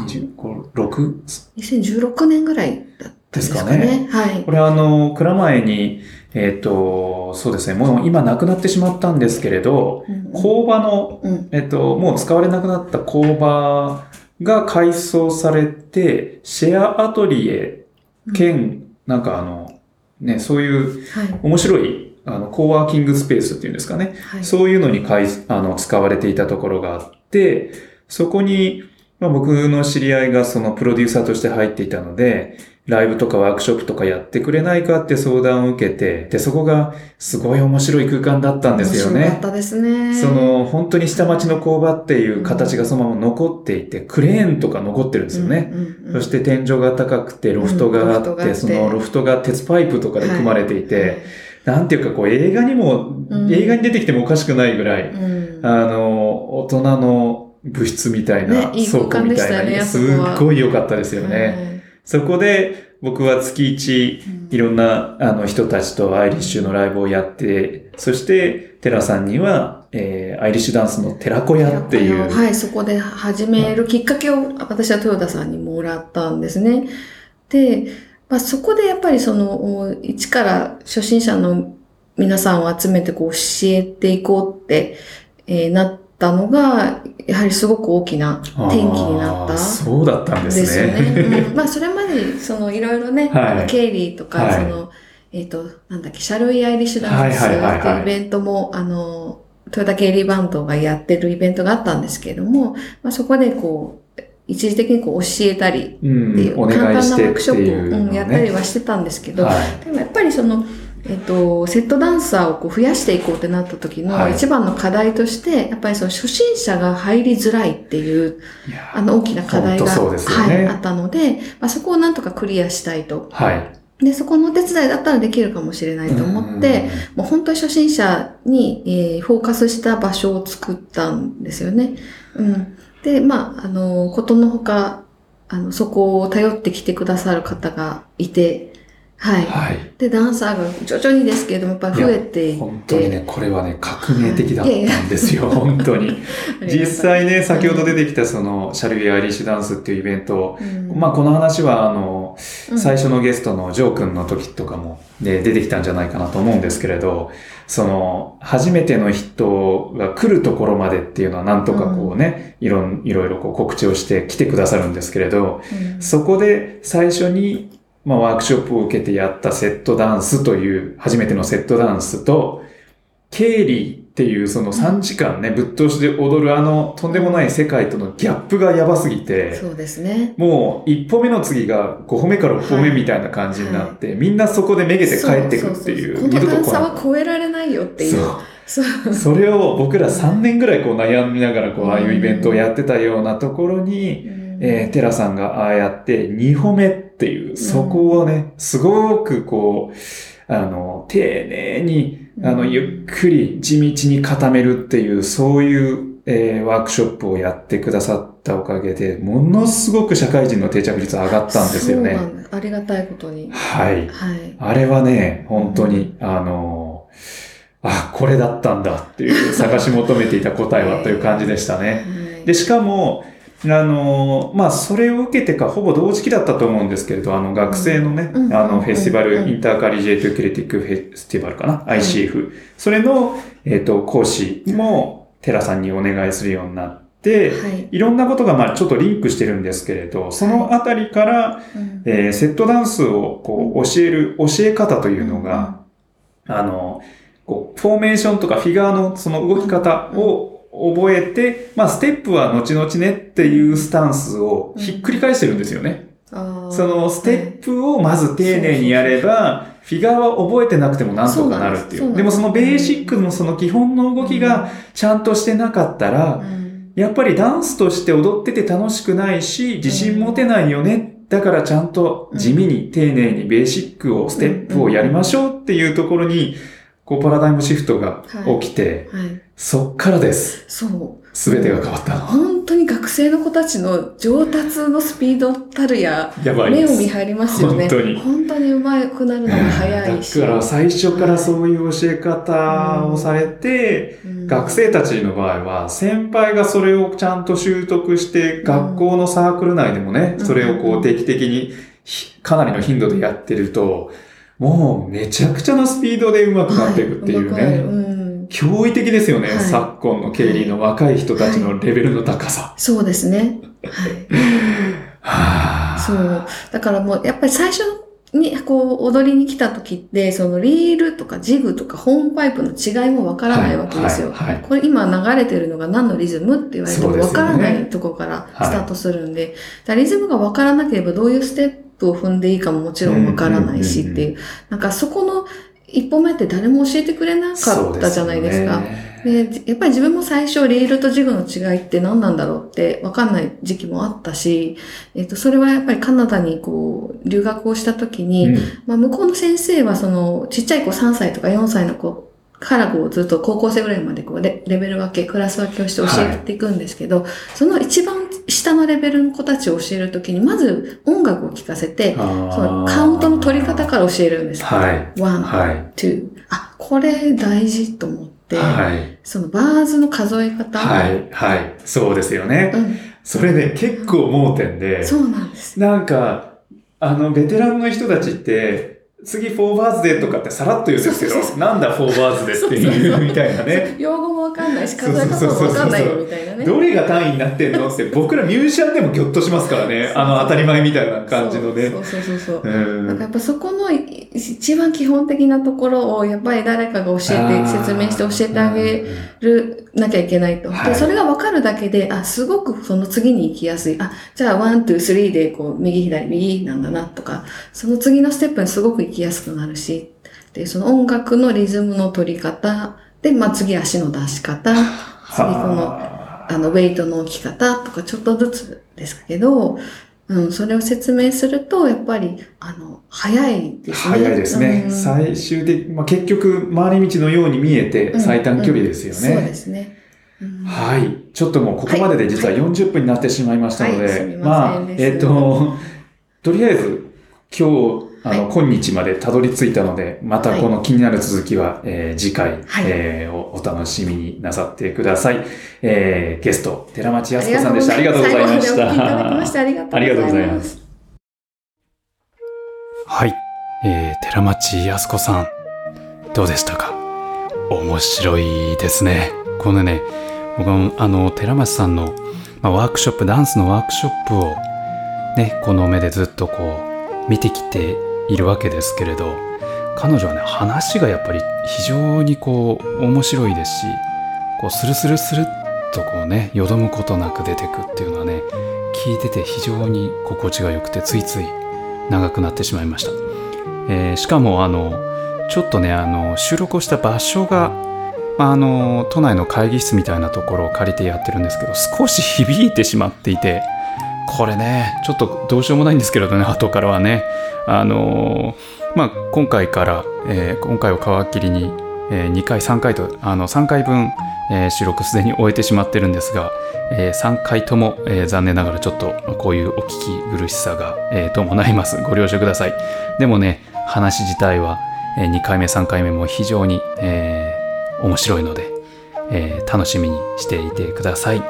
2026 2016年ぐらいだったんですかね。はい。 これ蔵前に、そうですね、もう今なくなってしまったんですけれど、工場の、もう使われなくなった工場が改装されて、シェアアトリエ兼、そういう面白い、コーワーキングスペースっていうんですかね。はい、そういうのに使われていたところがあって、そこに、僕の知り合いがそのプロデューサーとして入っていたので、ライブとかワークショップとかやってくれないかって相談を受けて、で、そこがすごい面白い空間だったんですよね。 面白かったですね。 本当に下町の工場っていう形がそのまま残っていて、クレーンとか残ってるんですよね。そして天井が高くて、ロフトがあって、そのロフトが鉄パイプとかで組まれていて、なんていうか映画に出てきてもおかしくないぐらい、大人の物質みたいな、倉庫みたいな、すっごい良かったですよね。そこで僕は月一いろんな人たちとアイリッシュのライブをやって、そしてテラさんには、アイリッシュダンスの寺子屋っていう。 はい、そこで始めるきっかけを私は豊田さんにもらったんですね。で、そこでやっぱり一から初心者の皆さんを集めて教えていこうって、なったのが、やはりすごく大きな転機になった。 そうだったんですね。 ですよね。それまで、いろいろね、ケイリーとか、シャルイアイリッシュダンスっていうイベントも、トヨタケイリーバンドがやってるイベントがあったんですけれども、そこで一時的に教えたりっていう、簡単なワークショップをやったりはしてたんですけど、でもやっぱりセットダンサーを増やしていこうってなった時の一番の課題として、やっぱり初心者が入りづらいっていう、大きな課題が、あったので、そこをなんとかクリアしたいと。で、そこのお手伝いだったらできるかもしれないと思って、もう本当に初心者に、フォーカスした場所を作ったんですよね。で、ことのほか、そこを頼ってきてくださる方がいて、で、ダンサーが徐々にですけれども、やっぱり増えていって。 本当にね、これはね、革命的だったんですよ、本当に。実際ね、先ほど出てきたシャルイアイリッシュダンスっていうイベント、この話は、最初のゲストのジョー君の時とかも、出てきたんじゃないかなと思うんですけれど、初めての人が来るところまでっていうのはなんとかいろいろ告知をして来てくださるんですけれど、そこで最初にワークショップを受けてやったセットダンスという、初めてのセットダンスと、ケイリーっていう3時間ね、ぶっ通しで踊るとんでもない世界とのギャップがやばすぎて、 そうですね。 もう一歩目の次が5歩目から6歩目みたいな感じになって、みんなそこでめげて帰ってくっていう。 この段差は超えられないよっていう。 そう。 それを僕ら3年ぐらいこう悩みながらああいうイベントをやってたようなところに、テラさんがああやって2歩目っていう、そこをね、すごく丁寧に、ゆっくり地道に固めるっていう、そういう、ワークショップをやってくださったおかげで、ものすごく社会人の定着率上がったんですよね。 そうなんです。ありがたいことに。 はい。 はい。 あれはね、本当に、これだったんだっていう探し求めていた答えはという感じでしたね。で、しかも、それを受けてかほぼ同時期だったと思うんですけれど、学生のね、フェスティバル、インターカリジェイトクリティックフェスティバルかな、ICF。それの、講師もテラさんにお願いするようになって、いろんなことがちょっとリンクしてるんですけれど、そのあたりから、セットダンスを教え方というのが、フォーメーションとかフィガーのその動き方を覚えて、ステップは後々ねっていうスタンスをひっくり返してるんですよね。そのステップをまず丁寧にやれば、フィガーは覚えてなくてもなんとかなるっていう。でもそのベーシックのその基本の動きがちゃんとしてなかったら、やっぱりダンスとして踊ってて楽しくないし、自信持てないよね。だからちゃんと地味に丁寧にベーシックを、ステップをやりましょうっていうところに、パラダイムシフトが起きて、そっからです。そう。すべてが変わったの。 本当に学生の子たちの上達のスピードたるや、目を見張りますよね。本当に上手くなるのが早いし。 だから最初からそういう教え方をされて、学生たちの場合は、先輩がそれをちゃんと習得して、学校のサークル内でもね、それを定期的にかなりの頻度でやってると、もうめちゃくちゃなスピードで上手くなっていくっていうね。驚異的ですよね、昨今の経理の若い人たちのレベルの高さ。 そうですね。そう。だからもうやっぱり最初に踊りに来た時って、そのリールとかジグとかホームパイプの違いもわからないわけですよ。これ今流れてるのが何のリズムって言われてもわからないところからスタートするんで、リズムがわからなければどういうステップを踏んでいいかももちろんわからないしっていう、なんかそこの一歩目って誰も教えてくれなかったじゃないですか。で、やっぱり自分も最初リールとジグの違いって何なんだろうって分かんない時期もあったし、それはやっぱりカナダに留学をした時に、向こうの先生はちっちゃい子3歳とか4歳の子からずっと高校生ぐらいまでレベル分け、クラス分けをして教えていくんですけど、その一番下のレベルの子たちを教えるときに、まず音楽を聴かせて、そのカウントの取り方から教えるんですけど、1、2、これ大事と思って、そのバーズの数え方。 そうですよね。それね、結構盲点で、 そうなんです。 なんか、ベテランの人たちって、次、フォーバーズデーとかってさらっと言うんですけど、なんだフォーバーズデーっていうみたいなね。 用語もわかんないし、数え方もわかんないよみたいなね。 どれが単位になってんのって僕らミュージシャンでもギョッとしますからね。当たり前みたいな感じのね。なんかやっぱそこの一番基本的なところをやっぱり誰かが説明して教えてあげなきゃいけないと。で、それがわかるだけで、すごくその次に行きやすい。じゃあ1、2、3で右左、右なんだなとか、その次のステップにすごく行きやすくなるし、で、その音楽のリズムの取り方、で、次足の出し方、次ウェイトの置き方とかちょっとずつですけど、それを説明すると、やっぱり、早いですね。早いですね。最終的、結局、回り道のように見えて、最短距離ですよね。 そうですね。 はい。ちょっともうここまでで実は40分になってしまいましたので、 すみませんです。 とりあえず、今日、今日までたどり着いたので、またこの気になる続きは、次回、お楽しみになさってください。ゲスト、寺町康子さんでした。ありがとうございました。 最後までお聞きいただきましてありがとうございます。 はい。寺町康子さん、どうでしたか？面白いですね。このね、僕は寺町さんの、ワークショップ、ダンスのワークショップをね、この目でずっと見てきているわけですけれど、彼女はね、話がやっぱり非常に面白いですし、スルスルスルっとよどむことなく出てくっていうのはね、聞いてて非常に心地が良くて、ついつい長くなってしまいました。しかもちょっとね、収録をした場所が都内の会議室みたいなところを借りてやってるんですけど、少し響いてしまっていて、これねちょっとどうしようもないんですけれどね、後からはね今回から、今回を皮切りに、2回3回と3回分、収録すでに終えてしまってるんですが、3回とも、残念ながらちょっとこういうお聞き苦しさが、伴います。ご了承ください。でもね、話自体は、2回目3回目も非常に、面白いので、楽しみにしていてください。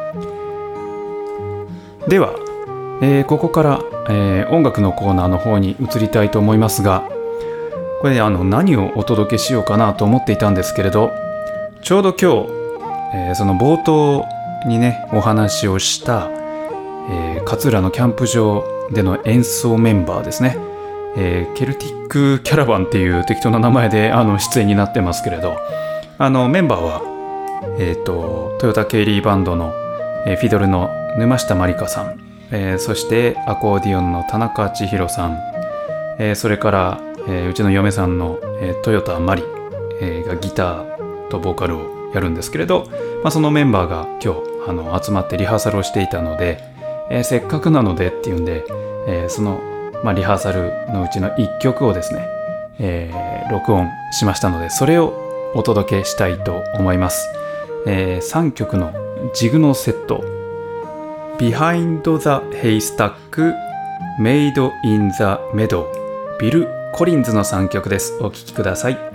では、ここから、音楽のコーナーの方に移りたいと思いますが、これ何をお届けしようかなと思っていたんですけれど、ちょうど今日、その冒頭にねお話をした、勝浦のキャンプ場での演奏メンバーですね、ケルティックキャラバンっていう適当な名前で出演になってますけれど、メンバーは、トヨタケイリーバンドの、フィドルの沼下まりかさん、そしてアコーディオンの田中千尋さん、それから、うちの嫁さんの、豊田まり、がギターとボーカルをやるんですけれど、そのメンバーが今日集まってリハーサルをしていたので、せっかくなのでっていうんで、その、リハーサルのうちの1曲をですね、録音しましたので、それをお届けしたいと思います。3曲のジグのセット、Behind the Haystack, Made in the Meadow、 ビル・コリンズの3曲です。お聴きください。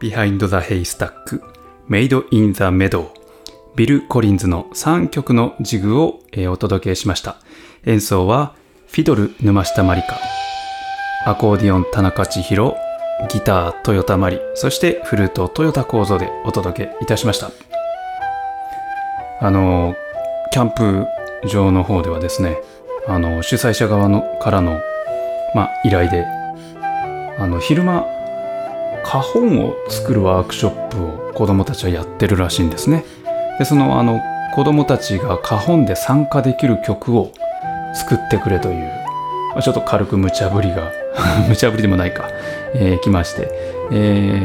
Behind the Haystack、Made in the Meadow、ビル・コリンズの3曲のジグをお届けしました。演奏はフィドル沼下まりか、アコーディオン田中千尋、ギター豊田まり、そしてフルート豊田幸三でお届けいたしました。キャンプ場の方ではですね、主催者側からの、依頼で、昼間、花本を作るワークショップを子供たちはやってるらしいんですね。で、その、子供たちが花本で参加できる曲を作ってくれという、ちょっと軽く無茶ぶりが、無茶ぶりでもないか、来まして、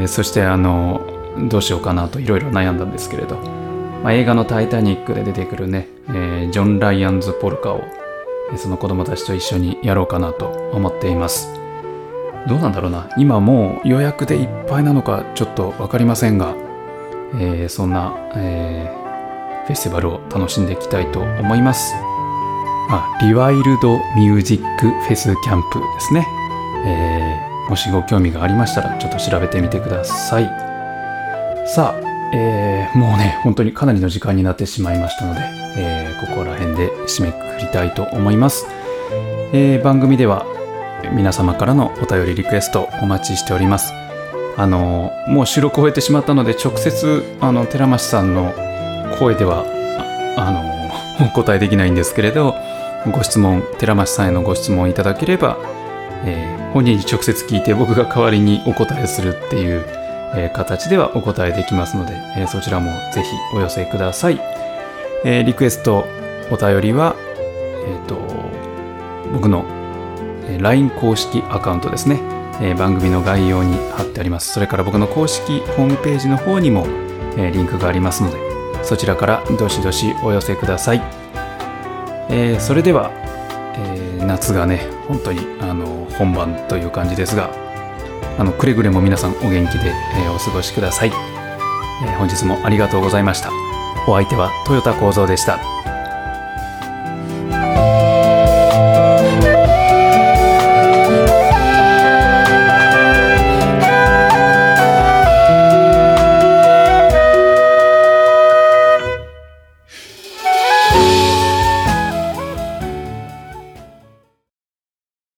そしてどうしようかなといろいろ悩んだんですけれど、映画のタイタニックで出てくるね、ジョン・ライアンズ・ポルカを、その子供たちと一緒にやろうかなと思っています。どうなんだろうな、今もう予約でいっぱいなのかちょっとわかりませんが、そんな、フェスティバルを楽しんでいきたいと思います。リワイルドミュージックフェスキャンプですね。もしご興味がありましたらちょっと調べてみてください。さあ、もうね本当にかなりの時間になってしまいましたので、ここら辺で締めくくりたいと思います。番組では皆様からのお便りリクエストお待ちしております。もう収録を終えてしまったので直接寺増さんの声ではお答えできないんですけれど、ご質問、寺増さんへのご質問いただければ、本人に直接聞いて僕が代わりにお答えするっていう、形ではお答えできますので、そちらもぜひお寄せください。リクエストお便りは、僕の LINE 公式アカウントですね、番組の概要に貼ってあります。それから僕の公式ホームページの方にも、リンクがありますので、そちらからどしどしお寄せください。それでは、夏がね本当に本番という感じですが、くれぐれも皆さんお元気で、お過ごしください。本日もありがとうございました。お相手は豊田幸三でした。